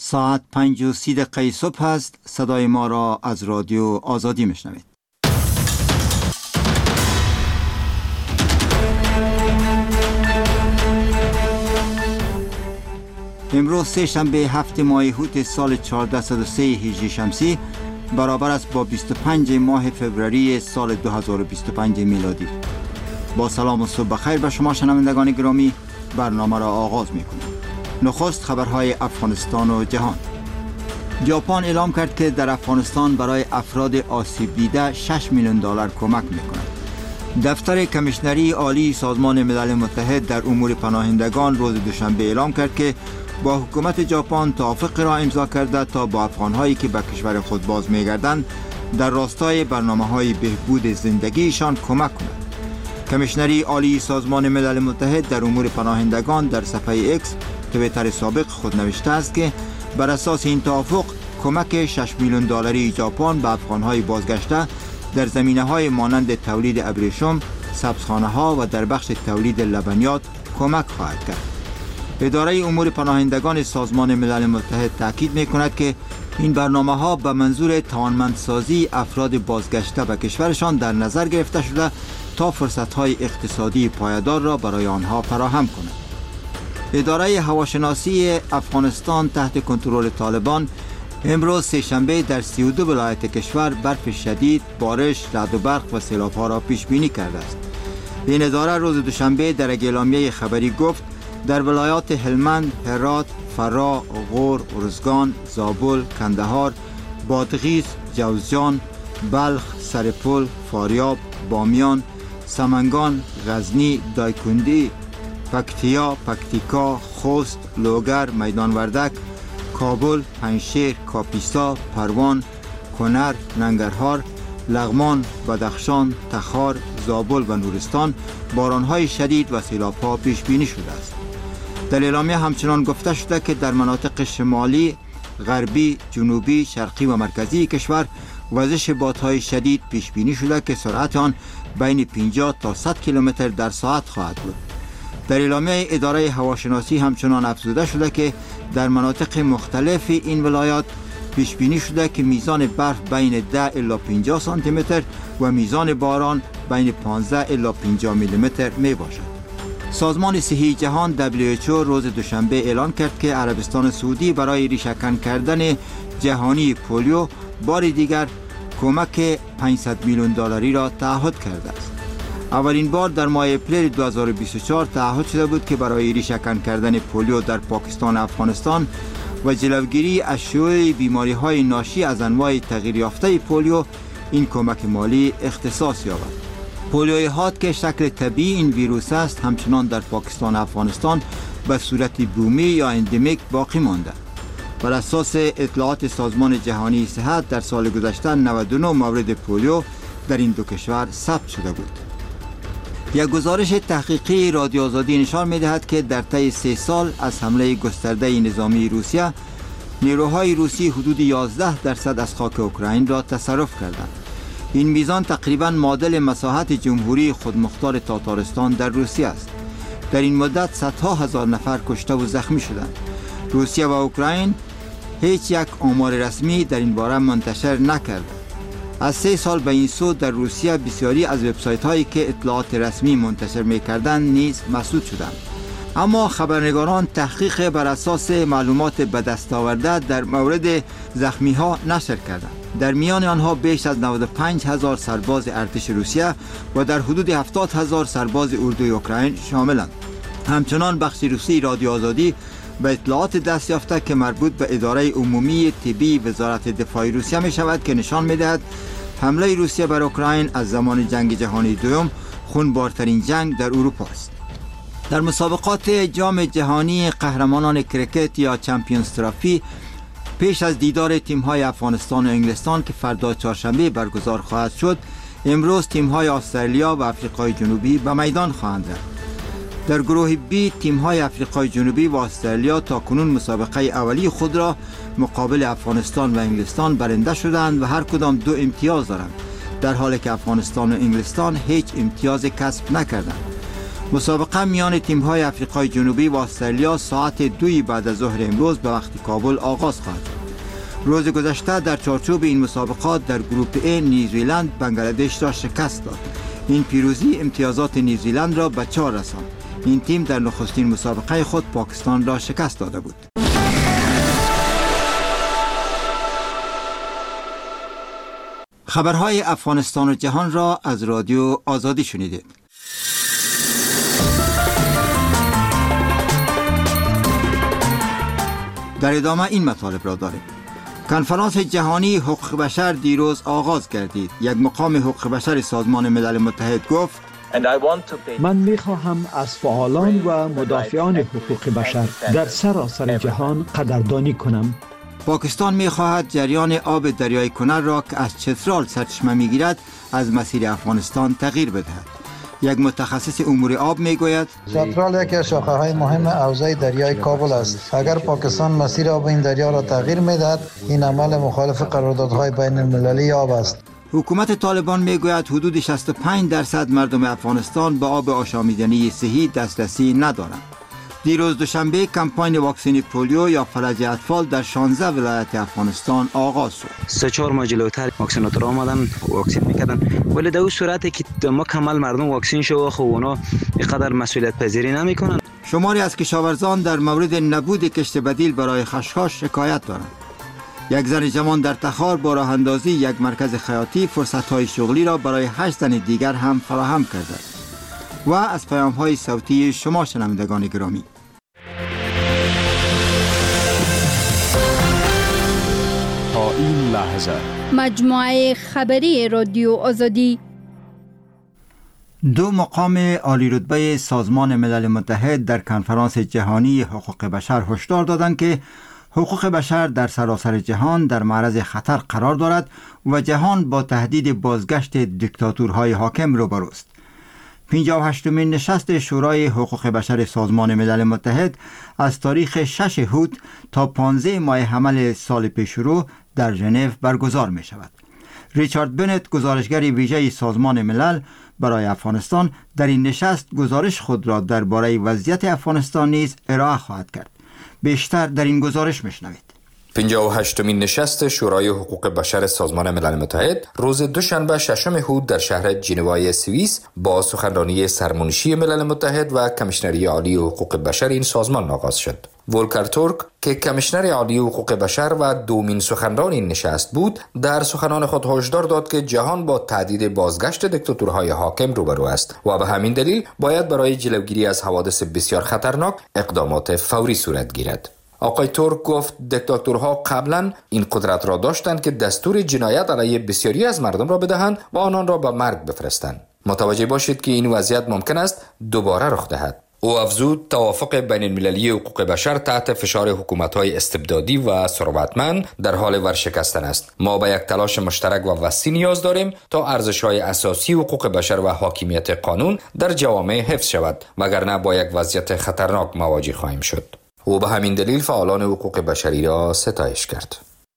ساعت 5:30 صبح است. صدای ما را از رادیو آزادی میشنوید. امروز سه‌شنبه 7 ماه هوت سال 1403 هجری شمسی برابر است با 25 ماه فوریه سال 2025 میلادی. با سلام و صبح بخیر به شما شنوندگان گرامی، برنامه را آغاز می‌کنیم. نخست خبرهای افغانستان و جهان. ژاپن اعلام کرد که در افغانستان برای افراد آسیب دیده 6 میلیون دلار کمک می‌کند. دفتر کمیشنری عالی سازمان ملل متحد در امور پناهندگان روز دوشنبه اعلام کرد که با حکومت ژاپن توافق را امضا کرده تا با افغان‌هایی که به کشور خود باز می‌گردند در راستای برنامه‌های بهبود زندگیشان کمک کند. کمیشنری عالی سازمان ملل متحد در امور پناهندگان در صفحه ایکس توییتر سابق خود نوشته است که بر اساس این توافق کمک 6 میلیون دلاری ژاپن به افغان‌های بازگشته در زمینه‌های مانند تولید ابریشم، سبزخانه‌ها و در بخش تولید لبنیات کمک خواهد کرد. اداره امور پناهندگان سازمان ملل متحد تاکید می‌کند که این برنامه‌ها به منظور توانمندسازی افراد بازگشته به کشورشان در نظر گرفته شده تا فرصت‌های اقتصادی پایدار را برای آنها فراهم کند. اداره هواشناسی افغانستان تحت کنترل طالبان امروز سه‌شنبه در 32 ولایت کشور برف شدید، بارش، رعد و برق و سیلاب‌ها را پیش بینی کرده است. این اداره روز دوشنبه در اعلامیه خبری گفت در ولایات هلمند، هرات، فرا، غور، ارزگان، زابل، کندهار، بادغیس، جوزجان، بلخ، سرپل، فاریاب، بامیان، سمنگان، غزنی، دایکندی، پکتیا، پکتیکا، خوست، لوگر، میدان وردک، کابل، پنجشیر، کاپیسا، پروان، کنر، ننگرهار، لغمان، بدخشان، تخار، زابل و نورستان بارانهای شدید و سیلاب‌ها پیش بینی شده است. در اعلامیه همچنان گفته شده که در مناطق شمالی، غربی، جنوبی، شرقی و مرکزی کشور وزش بادهای شدید پیش بینی شده که سرعت آن بین 50 تا 100 کیلومتر در ساعت خواهد بود. در اعلامیه اداره هواشناسی همچنان افزوده شده که در مناطق مختلف این ولایات پیش بینی شده که میزان برف بین 10 الی 50 سانتی متر و میزان باران بین 15 الی 50 میلی متر می باشد. سازمان صحی جهان WHO روز دوشنبه اعلان کرد که عربستان سعودی برای ریشه‌کن کردن جهانی پولیو بار دیگر کمک 500 میلیون دلاری را تعهد کرده است. اولین بار در ماه اپریل 2024 تعهد شده بود که برای ریشه‌کن کردن پولیو در پاکستان و افغانستان و جلوگیری از شیوع بیماری‌های ناشی از انواع تغییر یافته پولیو این کمک مالی اختصاص یابد. پولیوی حاد که شکل طبیعی این ویروس است همچنان در پاکستان و افغانستان به صورت بومی یا اندمیک باقی مانده. بر اساس اطلاعات سازمان جهانی صحت در سال گذشته 99 مورد پولیو در این دو کشور ثبت شده بود. یک گزارش تحقیقی رادیو آزادی نشان می‌دهد که در طی 3 سال از حمله گسترده نظامی روسیه نیروهای روسی حدود 11% از خاک اوکراین را تصرف کردند. این میزان تقریباً معادل مساحت جمهوری خودمختار تاتارستان در روسیه است. در این مدت صدها هزار نفر کشته و زخمی شدند. روسیه و اوکراین هیچ یک آمار رسمی در این باره منتشر نکرد. از 3 سال به این سو در روسیه بسیاری از وبسایت هایی که اطلاعات رسمی منتشر می‌کردند نیز مسدود شدند. اما خبرنگاران تحقیق بر اساس معلومات به دست آورده در مورد زخمی ها نشر کردند. در میان آنها بیش از 95,000 سرباز ارتش روسیه و در حدود 70,000 سرباز اردوی اوکراین شاملند. همچنان بخش روسی رادیو آزادی به اطلاعات دست یافته که مربوط به اداره عمومی طبی وزارت دفاع روسیه می شود که نشان می دهد حمله روسیه بر اوکراین از زمان جنگ جهانی دوم خونبارترین جنگ در اروپا است. در مسابقات جام جهانی قهرمانان کرکت یا چمپیونز ترافی پیش از دیدار تیم‌های افغانستان و انگلستان که فردا چهارشنبه برگزار خواهد شد، امروز تیم‌های استرالیا و آفریقای جنوبی به میدان خواهند رفت. در گروه بی تیم‌های آفریقای جنوبی و استرالیا تا کنون مسابقه اولی خود را مقابل افغانستان و انگلستان برنده شدند و هر کدام 2 امتیاز دارند، در حالی که افغانستان و انگلستان هیچ امتیاز کسب نکردند. مسابقه میان تیم‌های آفریقای جنوبی و استرالیا ساعت 2 بعد از ظهر امروز به وقت کابل آغاز خواهد شد. روز گذشته در چارچوب این مسابقات در گروپ A نیوزیلند بنگلادش را شکست داد. این پیروزی امتیازات نیوزیلند را به 4 رساند. این تیم در نخستین مسابقه خود پاکستان را شکست داده بود. خبرهای افغانستان و جهان را از رادیو آزادی شنیدید. در ادامه این مطالب را داریم. کنفرانس جهانی حقوق بشر دیروز آغاز گردید. یک مقام حقوق بشر سازمان ملل متحد گفت: من می‌خواهم از فعالان و مدافعان حقوق بشر در سراسر جهان قدردانی کنم. پاکستان می‌خواهد جریان آب دریای کنر را که از چترال سرچشمه می‌گیرد از مسیر افغانستان تغییر بدهد. یک متخصص امور آب میگوید چترال یکی از شاخه‌های مهم حوزه دریای کابل است. اگر پاکستان مسیر آب این دریا را تغییر می‌دهد، این عمل مخالف قراردادهای بین المللی آب است. حکومت طالبان میگوید حدود 65% مردم افغانستان به آب آشامیدنی صحی دسترسی ندارند. دیروز دوشنبه کمپاین واکسن پولیو یا فلج اطفال در 16 ولایت افغانستان آغاز شد. 3-4 ماه جلوتر واکسیناتور آمدن واکسین میکردن، ولی در اون صورتی که مکمل مردم واکسین شو خب اونا اینقدر مسئولیت پذیری نمیکنن. شماری از کشاورزان در مورد نبود کشت بدیل برای خشخاش شکایت دارند. یک زن جوان در تخار با راه اندازی یک مرکز خیاطی فرصت‌های شغلی را برای 8 زن دیگر هم فراهم کرده است. و از پیام‌های صوتی شما شنوندگان گرامی، تا این لحظه مجموعه خبری رادیو آزادی. 2 مقام عالی رتبه سازمان ملل متحد در کنفرانس جهانی حقوق بشر هشدار دادند که حقوق بشر در سراسر جهان در معرض خطر قرار دارد و جهان با تهدید بازگشت دیکتاتورهای حاکم روبروست. 58مین نشست شورای حقوق بشر سازمان ملل متحد از تاریخ 6 هوت تا 15 ماه حمل سال پیشرو در ژنو برگزار می شود. ریچارد بنت، گزارشگر ویژه سازمان ملل برای افغانستان، در این نشست گزارش خود را درباره وضعیت افغانستان نیز ارائه خواهد کرد. بیشتر در این گزارش میشنوید. 58مین نشست شورای حقوق بشر سازمان ملل متحد روز دوشنبه 6 هوت در شهر ژنو سوئیس با سخنرانی سرمنشی ملل متحد و کمیشنری عالی حقوق بشر این سازمان آغاز شد. ولکر تورک که کمیشنر عالی حقوق بشر و دومین سخنران این نشست بود، در سخنان خود هشدار داد که جهان با تهدید بازگشت دیکتاتورهای حاکم روبرو است و به همین دلیل باید برای جلوگیری از حوادث بسیار خطرناک اقدامات فوری صورت گیرد. آقای تورک گفت دیکتاتورها قبلا این قدرت را داشتند که دستور جنایت علیه بسیاری از مردم را بدهند و آنان را به مرگ بفرستند. متوجه باشید که این وضعیت ممکن است دوباره رخ دهد. او افزود توافق بین المللی حقوق بشر تحت فشار حکومت‌های استبدادی و ثروتمند در حال ورشکستن است. ما به یک تلاش مشترک و وسیع نیاز داریم تا ارزش‌های اساسی حقوق بشر و حاکمیت قانون در جوامع حفظ شود، وگرنه با یک وضعیت خطرناک مواجه خواهیم شد. او به همین دلیل فعالان حقوق بشری را ستایش کرد.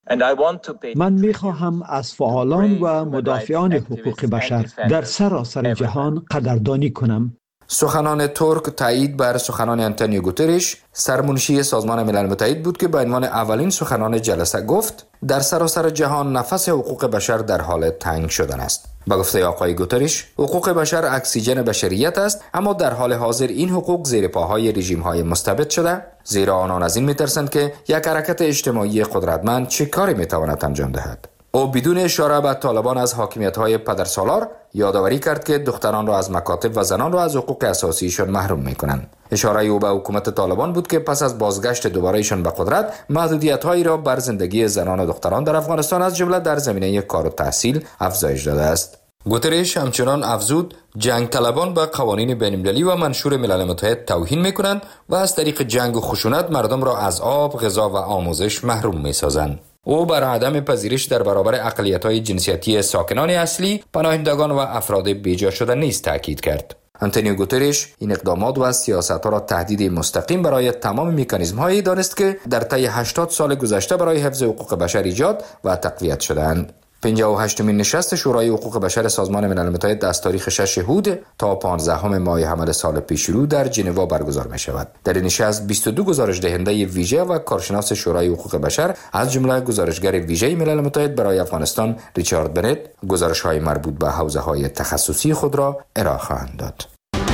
من می‌خواهم از فعالان و مدافعان حقوق بشر در سراسر جهان قدردانی کنم. سخنان ترک تایید بر سخنان آنتونیو گوترش، سرمنشی سازمان ملل متحد بود که به عنوان اولین سخنان جلسه گفت در سراسر جهان نفس حقوق بشر در حال تنگ شدن است. با گفته آقای گوترش، حقوق بشر اکسیژن بشریت است، اما در حال حاضر این حقوق زیر پاهای رژیم‌های مستبد شده، زیرا آنان از این می‌ترسند که یک حرکت اجتماعی قدرتمند چه کاری می‌تواند انجام دهد. او بدون اشاره به طالبان از حاکمیت‌های پدرسالار یادآوری کرد که دختران را از مکاتب و زنان را از حقوق اساسیشان محروم می‌کنند. اشاره او به حکومت طالبان بود که پس از بازگشت دوباره‌شان به قدرت، محدودیت‌هایی را بر زندگی زنان و دختران در افغانستان از جمله در زمینه کار و تحصیل افزایش داده است. گوترش همچنان افزود جنگ طلبان به قوانین بین‌المللی و منشور ملل متحد توهین می‌کنند و از طریق جنگ و خشونت مردم را از آب، غذا و آموزش محروم می‌سازند. او بر عدم پذیرش در برابر اقلیت‌های جنسیتی ساکنان اصلی، پناهندگان و افراد بیجا شده نیز تاکید کرد. آنتونیو گوترش این اقدامات و سیاست‌ها را تهدید مستقیم برای تمام مکانیزم‌هایی دانست که در طی 80 سال گذشته برای حفظ حقوق بشر ایجاد و تقویت شده‌اند. 58مین نشست شورای حقوق بشر سازمان ملل متحد از تاریخ 6 هود تا 15 ماه حمل سال پیش رو در ژنو برگزار می شود. در این نشست 22 گزارش دهنده ویژه و کارشناس شورای حقوق بشر از جمله گزارشگر ویژه ملل متحد برای افغانستان ریچارد بنت گزارش‌های مربوط به حوزه‌های تخصصی خود را ارائه خواهند داد.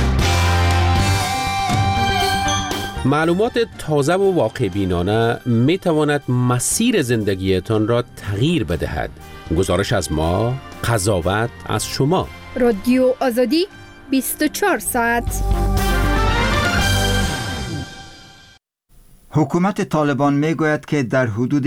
معلومات تازه و واقع بینانه می تواند مسیر زندگیتان را تغییر بدهد. گزارش از ما، قضاوت از شما. رادیو آزادی 24 ساعت. حکومت طالبان می گوید که در حدود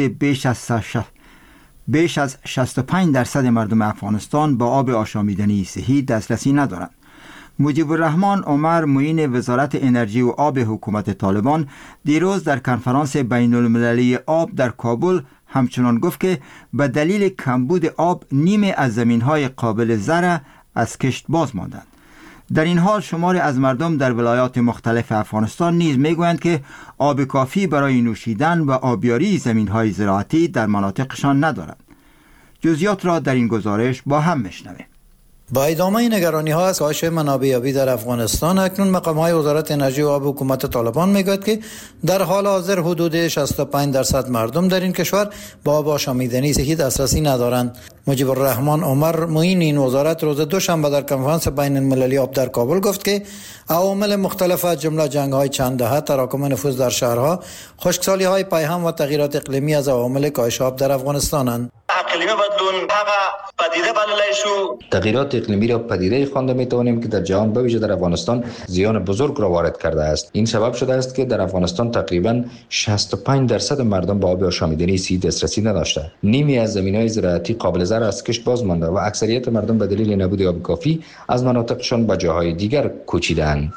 بیش از 65% مردم افغانستان با آب آشامیدنی صحی دسترسی ندارند. مجیب الرحمان عمر معین وزارت انرژی و آب حکومت طالبان دیروز در کنفرانس بین المللی آب در کابل همچنان گفت که به دلیل کمبود آب نیمه از زمین‌های قابل زرع از کشت باز ماندند. در این حال شماری از مردم در ولایات مختلف افغانستان نیز میگویند که آب کافی برای نوشیدن و آبیاری زمین‌های زراعتی در مناطقشان ندارند. جزئیات را در این گزارش با هم میشنویم. با ادامه نگرانی ها از کاهش منابع آبی در افغانستان، اکنون مقام های وزارت انرژی و آب حکومت طالبان میگوید که در حال حاضر حدود 65% مردم در این کشور با آب آشامیدنی صحی دسترسی ندارند. مجیب الرحمان عمر معین این وزارت روز دوشنبه در کنفرانس بین المللی آب در کابل گفت که عوامل مختلف از جمله جنگ های چند دهه، تراکم نفوذ در شهرها، خشکسالی های پیهم و تغییرات اقلیمی از عوامل کاهش آب در افغانستانند. اقلیمی بدلون هغه پدیده بللی شو. تغییرات اقلیمی را پدیده خوانده می توانیم که در جهان به ویژه در افغانستان زیان بزرگ را وارد کرده است. این سبب شده است که در افغانستان تقریبا 65% مردم با آب آشامیدنی صحی دسترسی نداشته. نیمی از زمین‌های زراعتی قابل زرع از کشت باز مانده و اکثریت مردم به دلیل نبود آب کافی از مناطقشان به جاهای دیگر کوچیدند.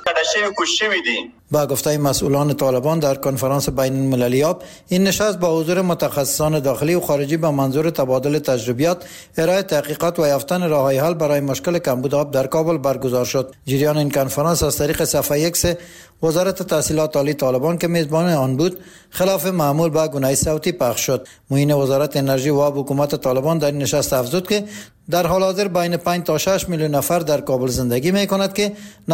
با گفته مسئولان طالبان در کنفرانس بین المللی آب، این نشست با حضور متخصصان داخلی و خارجی به منظور تبادل تجربیات، ارائه تحقیقات و یافتن راه‌های حل برای مشکل کمبود آب در کابل برگزار شد. جریان این کنفرانس از طریق صفحه X وزارت تحصیلات عالی طالبان که میزبان آن بود خلاف معمول با گونه‌ای صوتی پخش شد. معین وزارت انرژی و آب حکومت طالبان در این نشست افزود که در حال حاضر بین 5 تا 6 میلیون نفر در کابل زندگی می‌کنند که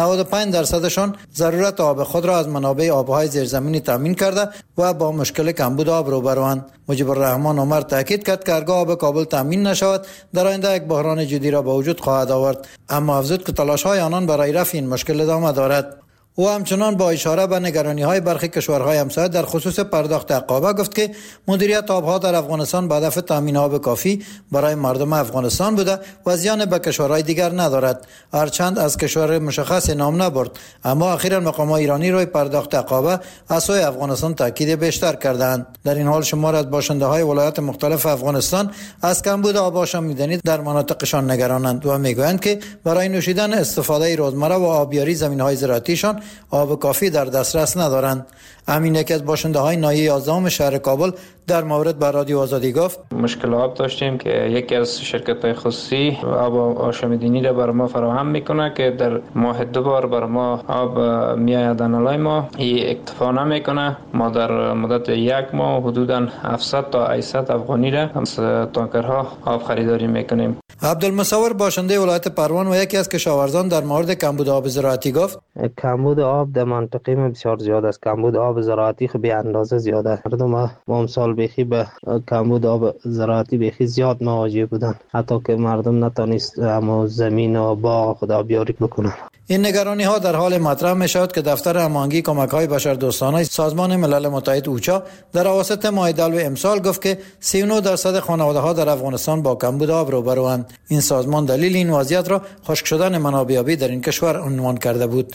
95% ضرورت آب خود را از منابع آب‌های زیرزمینی تامین کرده و با مشکل کمبود آب روبروند. مجیب الرحمان عمر تاکید کرد که هرگاه آب کابل تامین نشود در آینده یک بحران جدی را به وجود خواهد آورد، اما افزود که تلاش‌های آنان برای رفع این مشکل ادامه دارد. او همچنان با اشاره به نگرانی‌های برخی کشورهای همسایه در خصوص پرداخت عقابه گفت که مدیریت آب‌ها در افغانستان به هدف تامین آب کافی برای مردم افغانستان بوده و زیان به کشورهای دیگر ندارد. هرچند از کشور مشخص نام نبرد، اما اخیراً مقامات ایرانی روی پرداخت عقابه از سوی افغانستان تاکید بیشتر کردند. در این حال شمار از باشنده‌های ولایات مختلف افغانستان از کمبود آب آشامیدنی در مناطقشان نگرانند و میگویند که برای نوشیدن، استفاده روزمره و آبیاری زمین‌های زراعتیشان آب کافی در دسترس ندارند. امین یکی از باشنده‌های ناحیه 11 شهر کابل در مورد با رادیو آزادی گفت: مشکل آب داشتیم که یکی از شرکت‌های خصوصی آب آشامیدنی را برای ما فراهم میکنه که در ماه 2 بار برای ما آب میآید نالای ما. این اکتفا نمیکنه. ما در مدت 1 ماه حدوداً 700 تا 800 افغانی را از تانکرها آب خریداری میکنیم. عبدالمصور باشنده ولایت پروان و یکی از کشاورزان در مورد کمبود آب زراعتی گفت: کمبود آب در منطقه ما بسیار زیاد است. کمبود آب زراعتی خب به اندازه زیاده. مردم ما امسال بیخی به کمبود آب زراعتی بیخی زیاد مواجه بودن، حتی که مردم نتونست اما زمین و باغ خود آبیاری بکنن. این نگرانی ها در حال مطرح می شود که دفتر هماهنگی کمک های بشردوستانه سازمان ملل متحد اوچا در اواسط ماه دلو امسال گفت که 39% خانواده ها در افغانستان با کمبود آب روبروند. این سازمان دلیل این وضعیت را خشک شدن منابع آبی در این کشور عنوان کرده بود.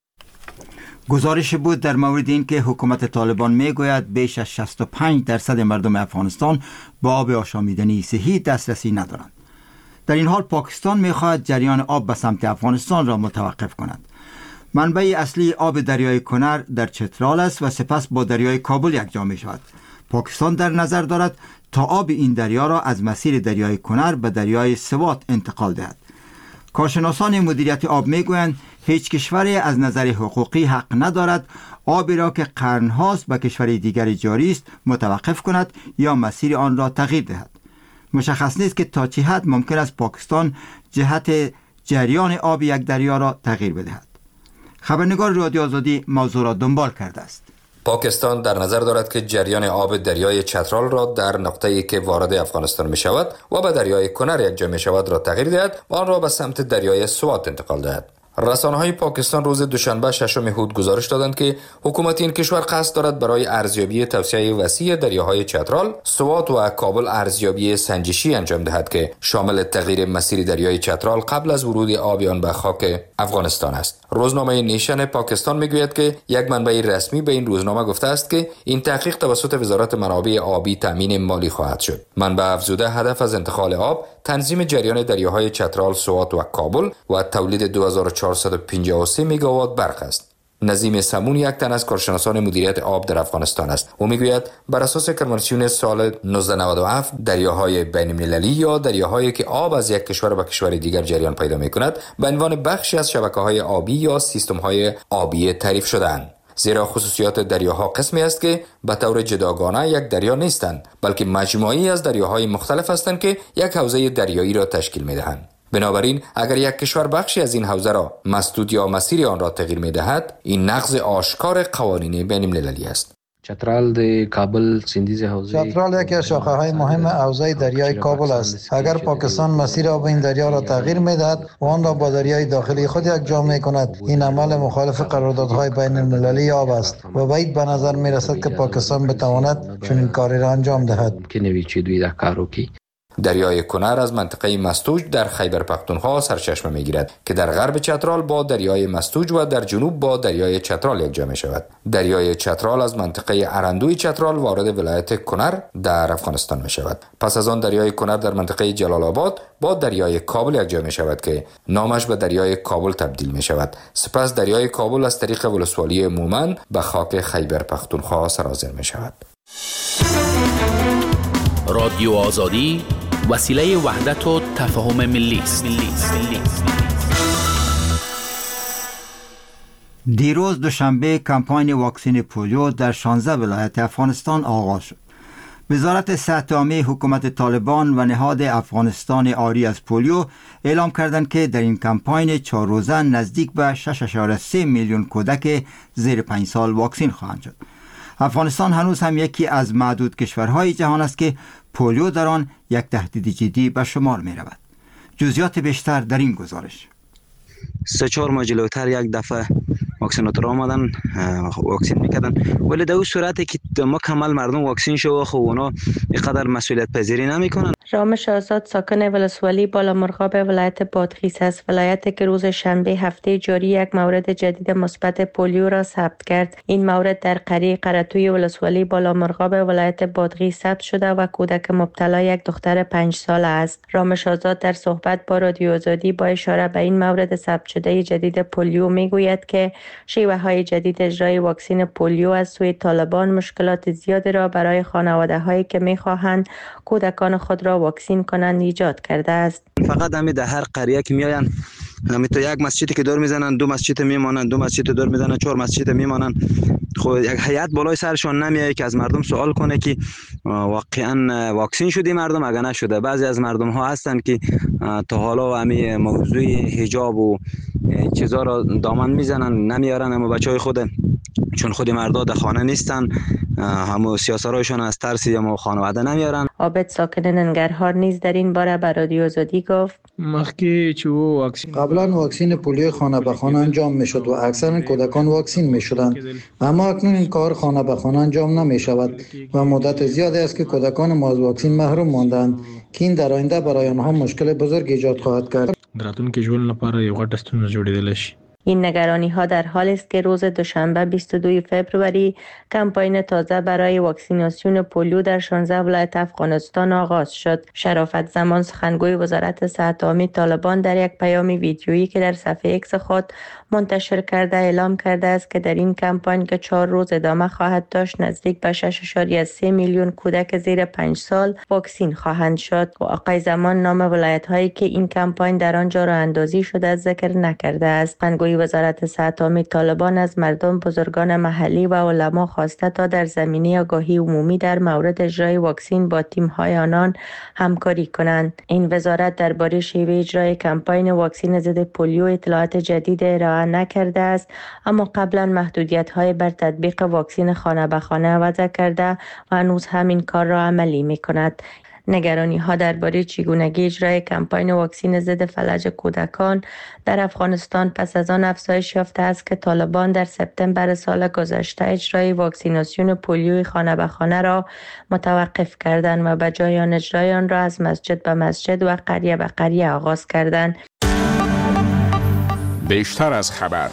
گزارش بود در مورد این که حکومت طالبان میگوید بیش از 65% مردم افغانستان با آب آشامیدنی صحی دسترسی ندارند. در این حال پاکستان میخواهد جریان آب به سمت افغانستان را متوقف کند. منبع اصلی آب دریای کنر در چترال است و سپس با دریای کابل یکجا می شود. پاکستان در نظر دارد تا آب این دریا را از مسیر دریای کنر به دریای سوات انتقال دهد. کارشناسان مدیریت آب میگویند هیچ کشوری از نظر حقوقی حق ندارد آبی را که قرنهاست به کشور دیگر جاری است متوقف کند یا مسیر آن را تغییر دهد. مشخص نیست که تا چه حد ممکن است پاکستان جهت جریان آب یک دریا را تغییر بدهد. خبرنگار رادیو آزادی موضوع را دنبال کرده است. پاکستان در نظر دارد که جریان آب دریای چترال را در نقطه‌ای که وارد افغانستان می شود و به دریای کنر یکجا می شود را تغییر دهد و آن را به سمت دریای سوات انتقال دهد. رسانه‌های پاکستان روز دوشنبه 6 هود گزارش دادند که حکومت این کشور قصد دارد برای ارزیابی توسعه وسیع دریاهای چترال، سوات و کابل ارزیابی سنجشی انجام دهد که شامل تغییر مسیر دریای چترال قبل از ورود آب آن به خاک افغانستان است. روزنامه نیشن پاکستان میگوید که یک منبع رسمی به این روزنامه گفته است که این تحقیق توسط وزارت منابع آبی تامین مالی خواهد شد. منبع افزوده هدف از انتقال آب تنظیم جریان دریاهای چترال، سوات و کابل و تولید 2453 میگاوات برق است. نظیم سمون یک تن از کارشناسان مدیریت آب در افغانستان است. او میگوید بر اساس کنوانسیون سال 1997 دریاهای بین المللی یا دریاهایی که آب از یک کشور به کشور دیگر جریان پیدا میکند به عنوان بخشی از شبکه‌های آبی یا سیستم‌های آبی تعریف شده‌اند. زیرا خصوصیات دریاها قسمی است که به طور جداگانه یک دریا نیستند، بلکه مجموعه‌ای از دریاهای مختلف هستند که یک حوزه دریایی را تشکیل می‌دهند. بنابراین اگر یک کشور بخشی از این حوزه را مسدود یا مسیر آن را تغییر می‌دهد، این نقض آشکار قوانین بین‌المللی است. چترال د کابل سیندیز حوزه چترال یکی از شاخه‌های مهم حوزه دریای کابل است. اگر پاکستان مسیر آب این دریا را تغییر می‌دهد و آن را با دریای داخلی خود یکجا می‌کند، این عمل مخالف قراردادهای بین المللی آب است و بعید به نظر می‌رسد که پاکستان بتواند چنین کاری را انجام دهد. دریای کنر از منطقه مستوج در خیبر پختونخوا سرچشمه می‌گیرد که در غرب چترال با دریای مستوج و در جنوب با دریای چترال یکجا می‌شود. دریای چترال از منطقه ارندوی چترال وارد ولایت کنر در افغانستان می‌شود. پس از آن دریای کنر در منطقه جلال آباد با دریای کابل یکجا می‌شود که نامش به دریای کابل تبدیل می‌شود. سپس دریای کابل از طریق ولسوالی مومن به خاک خیبر پختونخوا سرازیر می‌شود. رادیو آزادی وسیله وحدت و تفاهم ملی است. دیروز دوشنبه کمپاین واکسن پولیو در 16 ولایت افغانستان آغاز شد. وزارت صحت عامه حکومت طالبان و نهاد افغانستان عاری از پولیو اعلام کردند که در این کمپاین 4 روزه نزدیک به 6.3 میلیون کودک زیر 5 سال واکسن خواهند شد. افغانستان هنوز هم یکی از معدود کشورهای جهان است که پولیو در آن یک تهدید جدی به شمار می رود. جزئیات بیشتر در این گزارش. 3-4 ماه جلوتر یک دفعه واکسیناتور آمدن واکسین میکردن، ولی در اون صورتی که مکمل مردم واکسین شو خب اونا اینقدر مسئولیت پذیری نمیکنن. رامش آزاد ساکن ولسوالی بالامرغاب ولایت بادغیس است، ولایتی که روز شنبه هفته جاری یک مورد جدید مثبت پولیو را ثبت کرد. این مورد در قریه قرطوی ولسوالی بالامرغاب ولایت بادغیس ثبت شده و کودک مبتلا یک دختر 5 ساله است. رامش آزاد در صحبت با رادیو آزادی با اشاره به این مورد ثبت شده جدید پولیو میگوید که شیوه‌های جدید اجرای واکسن پولیو از سوی طالبان مشکلات زیادی را برای خانواده‌هایی که می‌خواهند کودکان خود را واکسین کنند ایجاد کرده است. فقط همین در هر قریه که میآیند همین تو یک مسجدی که دور میزنن، 2 مسجد میمانند، 2 مسجد دور میزنن، 4 مسجد میمانند. خب یک هیئت بالای سرشون نمیایه که از مردم سوال کنه که واقعا واکسین شدی مردم اگه نشده. بعضی از مردم ها هستند که تا حالا همین موضوع حجاب و چیزا را دامن میزنن نمیارن، اما بچهای خود چون خود مردا در خانه نیستن همو سیاسرایشون از ترس یا خانواده نمیارن. عابد ساکن ننگرهار نیز در این باره به رادیو آزادی گفت قبلا واکسن پولیو خانه به خانه انجام میشد و اکثر کودکان واکسین میشدند، اما اکنون این کار خانه به خانه انجام نمی شود و مدت زیادی است که کودکان ما از واکسن محروم ماندند که این در آینده برای آنها مشکل بزرگ ایجاد خواهد کرد. راتلونکي ژوند لپاره یو غټ ستونزه جوړېدلی شي. این نگرانی ها در حال است که روز دوشنبه 22 فوریه کمپاین تازه برای واکسیناسیون پولیو در 16 ولایت افغانستان آغاز شد. شرافت زمان سخنگوی وزارت صحت عامه طالبان در یک پیام ویدیویی که در صفحه ایکس خود منتشر کرده اعلام کرده است که در این کمپاین که 4 روز ادامه خواهد داشت نزدیک به 6.3 میلیون کودک زیر 5 سال واکسین خواهند شد. و آقای زمان نام ولایت هایی که این کمپاین در آنجا راه اندازی شده ذکر نکرده است. سخنگوی سخنگوی وزارت صحت عامه طالبان از مردم، بزرگان محلی و علما خواسته تا در زمینه آگاهی عمومی در مورد اجرای واکسین با تیم‌های آنان همکاری کنند. این وزارت درباره شیوه اجرای کمپاین واکسین ضد پولیو اطلاعات جدید ارائه نکرده است، اما قبلا محدودیت‌های بر تطبیق واکسین خانه به خانه وضع کرده و هنوز همین کار را عملی می‌کند. نگرانی ها درباره چگونگی اجرای کمپاین واکسین ضد فلج کودکان در افغانستان پس از آن افزایش یافته است که طالبان در سپتامبر سال گذشته اجرای واکسیناسیون پولیوی خانه به خانه را متوقف کردند و به جای آن اجرای آن را از مسجد به مسجد و قریه به قریه آغاز کردند. بیشتر از خبر.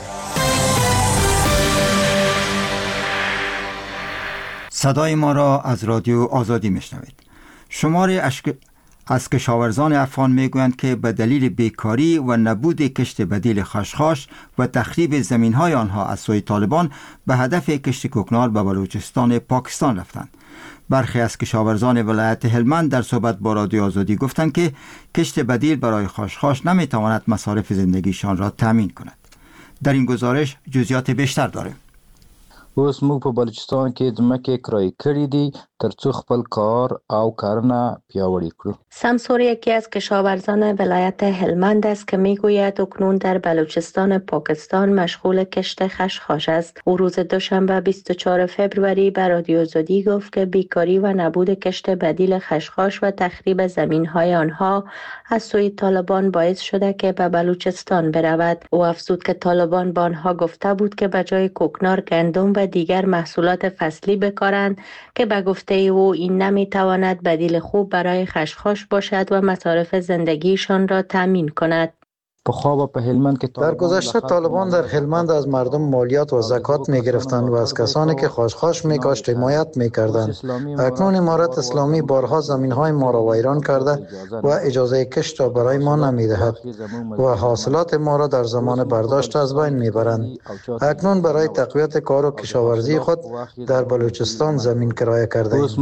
صدای ما را از رادیو آزادی میشنوید. شماری از کشاورزان افغان میگویند که به دلیل بیکاری و نبود کشت بدیل خشخاش و تخریب زمینهای آنها از سوی طالبان به هدف کشت کوکنار به بلوچستان پاکستان رفتند. برخی از کشاورزان ولایت هلمند در صحبت با رادیو آزادی گفتند که کشت بدیل برای خشخاش نمیتواند مصارف زندگیشان را تامین کند. در این گزارش جزئیات بیشتر داریم. اوس موږ په بلوچستان کې ځمکې کرایه کړې دي ترڅو خپل کار او کارونه پیاوړي کړو. سمسور یکی از کشاورزان ولایت هلمند است که میگوید اکنون در بلوچستان پاکستان مشغول کشت خشخاش است. او روز دوشنبه 24 فوریه به رادیو آزادی گفت که بیکاری و نبود کشت بدیل خشخاش و تخریب زمین‌های آنها از سوی طالبان باعث شده که به بلوچستان برود. او افزود که طالبان با آنها گفته بود که به جای کوکنار گندم و دیگر محصولات فصلی بکارند که به گفته او این نمیتواند بدیل خوب برای خشخاش باشد و مصارف زندگیشان را تامین کند. در گذشته طالبان در هلمند از مردم مالیات و زکات می گرفتند و از کسانی که خشخاش می کاشت حمایت می کردند. اکنون امارت اسلامی بارها زمین های ما را ویران کرده و اجازه کشت را برای ما نمی دهد و حاصلات ما را در زمان برداشت از بین می برند. اکنون برای تقویت کار و کشاورزی خود در بلوچستان زمین کرایه کرده ایم.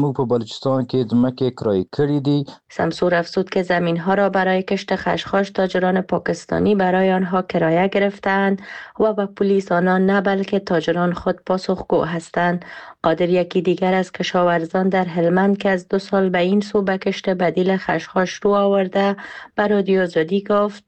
سمسور افزود که زمین ها را برای کشت خشخاش تاجران پاکستانی برای آنها کرایه گرفتند و به پلیس آنان نه بلکه تاجران خود پاسخگو هستند. قادر یکی دیگر از کشاورزان در هلمند که از 2 سال به این سو به کشت بدیل خشخاش رو آورده به رادیو آزادی گفت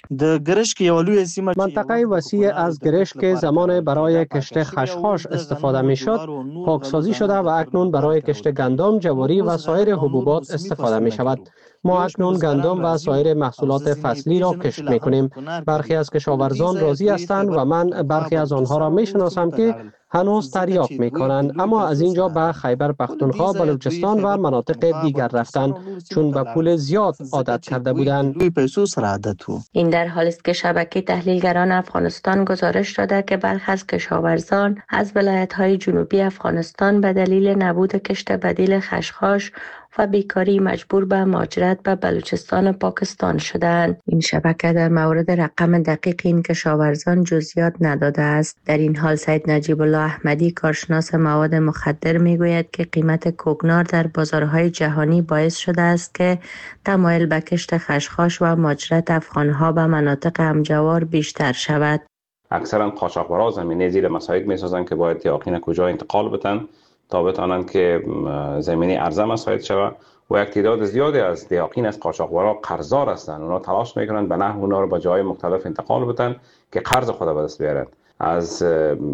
منطقه وسیع از گرشک که زمان برای کشت خشخاش استفاده می شد پاکسازی شده و اکنون برای کشت گندم، جواری و سایر حبوبات استفاده می شود. ما اکنون گندم و سایر محصولات فصلی را کشت می کنیم. برخی از کشاورزان راضی هستند و من برخی از آنها را می شناسم که هنوز تریاک می کنند، اما از اینجا به خیبر پختونخوا، بلوچستان و مناطق دیگر رفتند چون به پول زیاد عادت کرده بودند. این در حالی است که شبکه تحلیلگران افغانستان گزارش داده که برخی از کشاورزان از ولایت‌های جنوبی افغانستان به دلیل نبود کشت بدیل خشخاش و بیکاری مجبور به مهاجرت به بلوچستان پاکستان شدند. این شبکه در مورد رقم دقیق این کشاورزان جزئیات نداده است. در این حال سید نجیب الله احمدی، کارشناس مواد مخدر، میگوید که قیمت کوکنار در بازارهای جهانی باعث شده است که تمایل به کشت خشخاش و مهاجرت افغانها به مناطق همجوار بیشتر شود. اکثرا قاچاقبرا زمینه زیر مسایق میسازند که باید یاقین کجا انتقال بدن تا بتانند که زمینی عرضه مساعد شود و یک تعداد زیادی از دیاقین از قاچاقبرا قرضدار هستند. اونا تلاش میکنند به نحو اونا رو به جای مختلف انتقال بدن که قرض خود به دست بیارن. از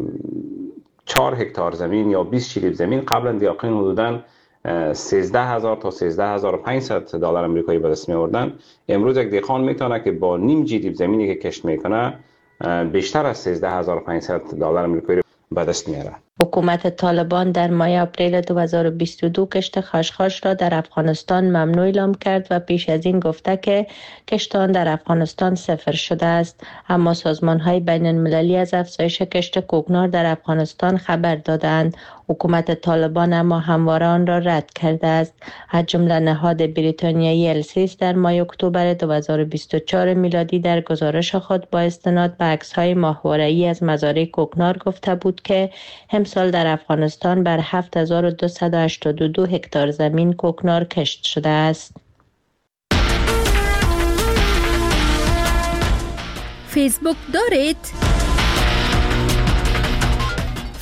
4 هکتار زمین یا 20 شیلیب زمین قبلا دیاقین حدوداً 13000 تا 13500 دلار آمریکایی به دست می‌آوردن. امروز یک دیقان میتونه که با نیم جیلیب زمینی که کشت میکنه بیشتر از 13500 دلار آمریکایی به دست میاره. حکومت طالبان در ماه اپریل 2022 کشت خشخاش را در افغانستان ممنوع اعلام کرد و پیش از این گفته که کشت آن در افغانستان صفر شده است. اما سازمان‌های بین‌المللی از افزایش کشت کوکنار در افغانستان خبر دادند. حکومت طالبان اما همواره آن را رد کرده است. از جمله نهاد بریتانیایی السیس در ماه اکتبر 2024 میلادی در گزارش خود با استناد به عکس‌های ماهواره‌ای از مزارع کوکنار گفته بود که امسال در افغانستان بر 7282 هکتار زمین کوکنار کشت شده است. فیسبوک دارید؟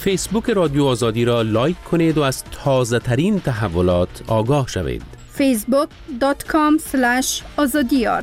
فیسبوک رادیو آزادی را لایک کنید و از تازه ترین تحولات آگاه شوید. facebook.com/azadiyar.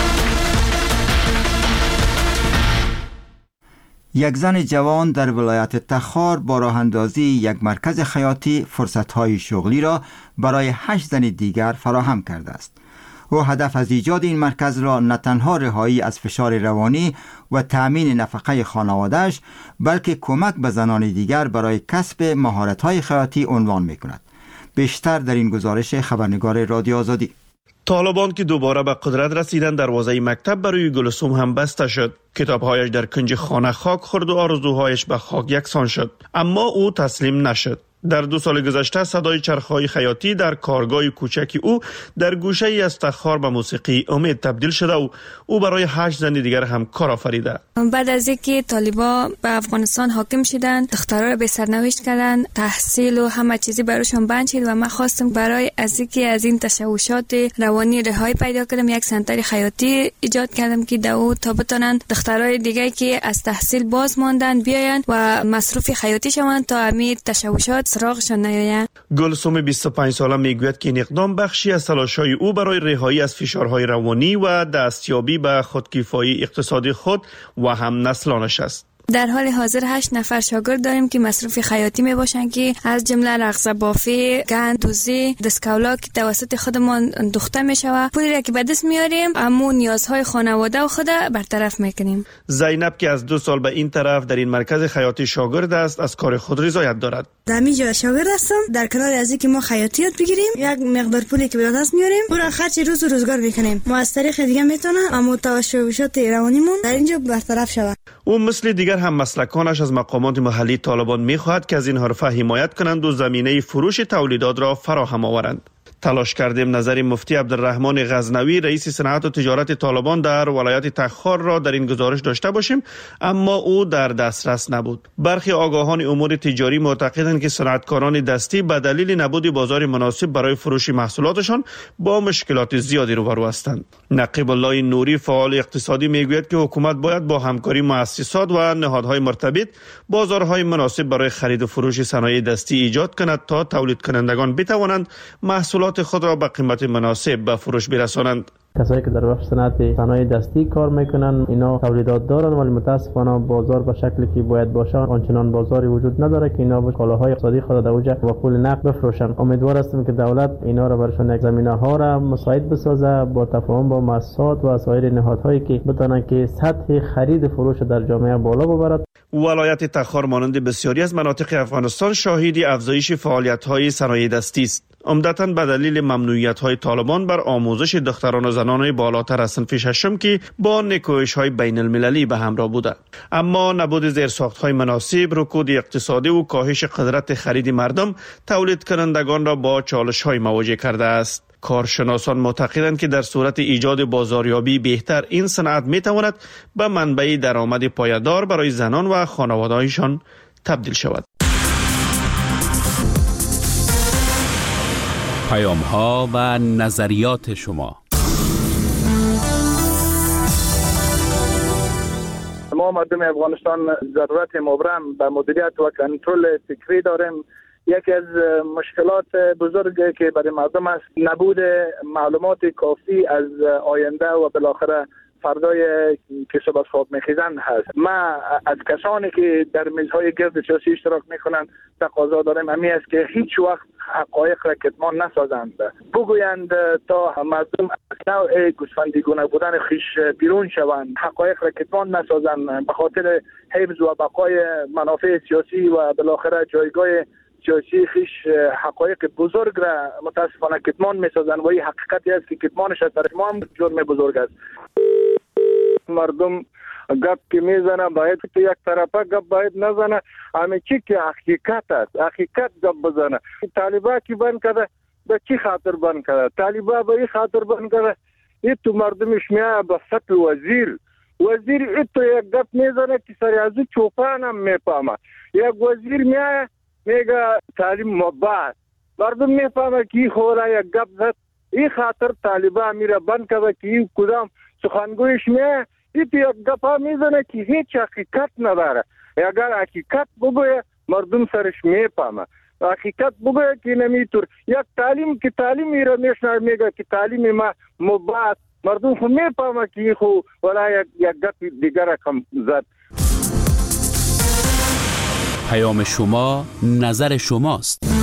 یک زن جوان در ولایت تخار با راه اندازی یک مرکز خیاطی فرصت‌های شغلی را برای 8 زن دیگر فراهم کرده است. او هدف از ایجاد این مرکز را نه تنها رهایی از فشار روانی و تأمین نفقه خانواده‌اش، بلکه کمک به زنان دیگر برای کسب مهارت‌های خیاطی عنوان می‌کند. بیشتر در این گزارش خبرنگار رادیو آزادی. طالبان که دوباره به قدرت رسیدن، دروازه مکتب برای گلسوم هم بسته شد. کتابهایش در کنج خانه خاک خورد و آرزوهایش به خاک یکسان شد، اما او تسلیم نشد. در 2 سال گذشته صدای چرخهای خیاطی در کارگاه کوچک او در گوشه ای از تخار به موسیقی امید تبدیل شده و او برای 8 زن دیگر هم کار آفریده. بعد از اینکه طالبان به افغانستان حاکم شدند، دخترها را به سرنوشت کردن، تحصیل و همه چیزی برایشان بند شد و من خواستم برای از این تشوشات روانی رهایی پیدا کردم. یک سنتر خیاطی ایجاد کردم که تا بتونن دخترای دیگه که از تحصیل باز ماندن بیاین و مصروف خیاطی شوند تا همین تشوشات سراغشان نیاید. گلسوم 25 ساله میگوید که این اقدام بخشی از تلاش‌های او برای رهایی از فشارهای روانی و دستیابی به خودکفایی اقتصادی خود و هم نسلانش است. در حال حاضر 8 نفر شاگرد داریم که مصروف خیاطی می باشند که از جمله رقص بافی، گند، دوزی، دستکولا که توسط خودمان دوخته می شود. پولی را که به دست میاریم اما نیازهای خانواده و خود برطرف میکنیم. زینب که از 2 سال به این طرف در این مرکز خیاطی شاگرد است، از کار خود رضایت دارد. در اینجا شاگرد هستم. در کنار از اینکه ما خیاطی یاد بگیریم، یک مقدار پولی که به دست میاریم او را خرج روز و روزگار میکنیم. ما از طریق دیگه میتونیم اما تشوشات روانیمون در اینجا برطرف شود. او مثل دیگر هم مسلکانش از مقامات محلی طالبان می‌خواهد که از این حرفه حمایت کنند و زمینه فروش تولیدات را فراهم آورند. تلاش کردیم نظر مفتی عبدالرحمن غزنوی رئیس صنعت و تجارت طالبان در ولایت تخار را در این گزارش داشته باشیم، اما او در دسترس نبود. برخی آگاهان امور تجاری معتقدند که صنعتکاران دستی به دلیل نبود بازار مناسب برای فروش محصولاتشان با مشکلات زیادی روبرو هستند. نقیب الله نوری فعال اقتصادی میگوید که حکومت باید با همکاری مؤسسات و نهادهای مرتبط بازارهای مناسب برای خرید و فروش صنایع دستی ایجاد کند تا تولید کنندگان بتوانند محصولات خود را به قیمت مناسب به فروش برسانند. کسایی که در بخش صنایع دستی کار میکنن اینا تولیدات دارن ولی متاسفانه بازار به شکلی که باید باشه آنچنان بازاری وجود نداره که اینا کالاهای اقتصادی خود در اوج و پول نقد بفروشن. امیدوار هستم که دولت اینا را برشان یک زمینه ها را مساعد بسازه با تفاهم با مؤسسات و سایر نهادهایی که بتونن که سطح خرید فروش در جامعه بالا ببرد. ولایت تخار مانند بسیاری از مناطق افغانستان شاهد افزایش فعالیت‌های صنایع دستی است. عمدتاً به دلیل ممنوعیت‌های طالبان بر آموزش دختران و زنان بالاتر از صنف ششم که با نکوش‌های بین المللی به همراه بوده. اما نبود زیرساخت‌های مناسب، رکود اقتصادی و کاهش قدرت خرید مردم تولید کنندگان را با چالش‌های مواجه کرده است. کارشناسان معتقدند که در صورت ایجاد بازاریابی بهتر این صنعت می‌تواند به منبع درآمد پایدار برای زنان و خانواده‌هایشان تبدیل شود. پیام‌ها و نظریات شما. ما مردم افغانستان ضرورت مبرم به مدیریت و کنترل فکری داریم. یکی از مشکلات بزرگی که برای مردم است نبود معلومات کافی از آینده و بالاخره فردای که صبح از خواب میخیزن هست. ما از کسانی که در میزهای گرد سیاسی اشتراک میکنند تقاضا داریم همی است که هیچ وقت حقایق را کتمان نسازند، بگویند تا مردم از نوع گوسفندیگونه بودن خیش بیرون شوند، حقایق را کتمان نسازند به خاطر حفظ و بقای منافع سیاسی و بالاخره جایگاه سیاسی خیش حقایق بزرگ را متاسفانه کتمان میسازند و این حقیقتی است که کتمانش از طرف ما هم جرم بزرگ است. مردم گپ که میزنه باید که یک طرفه گپ باید نزنه، همه چی که حقیقت است حقیقت گپ بزنه. طالبا کی بند کرده به چی خاطر بند کرده؟ طالبا به این خاطر بند کرده این تو مردمش میایه به سطح وزیر این تو یک گپ میزنه که سری از چوپان هم میفهمه. یک وزیر میایه میگه تعلیم مباح، مردم میفهمه که این خوره یک گپ زد. این خاطر طالبا میره بند کرده که این کدام سخنگویش این تو یک گپا میزنه که هیچ حقیقت نداره. اگر حقیقت بگویه مردم سرش میپامه. حقیقت بگه که نمیتور یک تعلیم که تعلیمی را میشنه میگه که تعلیم ما مباح، مردم خو میپامه که خو ولا یک گپ دیگر کم زد. پیام شما، نظر شماست.